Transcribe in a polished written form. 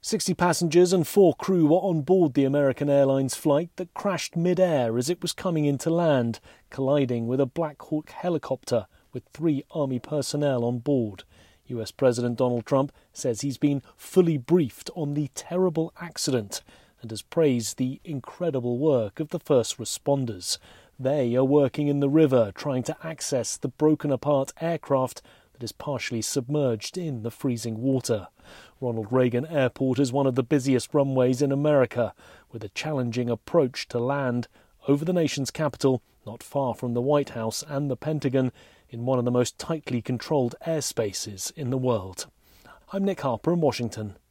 60 passengers and 4 crew were on board the American Airlines flight that crashed mid-air as it was coming into land, colliding with a Black Hawk helicopter with 3 Army personnel on board. US President Donald Trump says he's been fully briefed on the terrible accident and has praised the incredible work of the first responders. They are working in the river trying to access the broken-apart aircraft that is partially submerged in the freezing water. Ronald Reagan Airport is one of the busiest runways in America, with a challenging approach to land over the nation's capital, not far from the White House and the Pentagon, in one of the most tightly controlled airspaces in the world. I'm Nick Harper in Washington.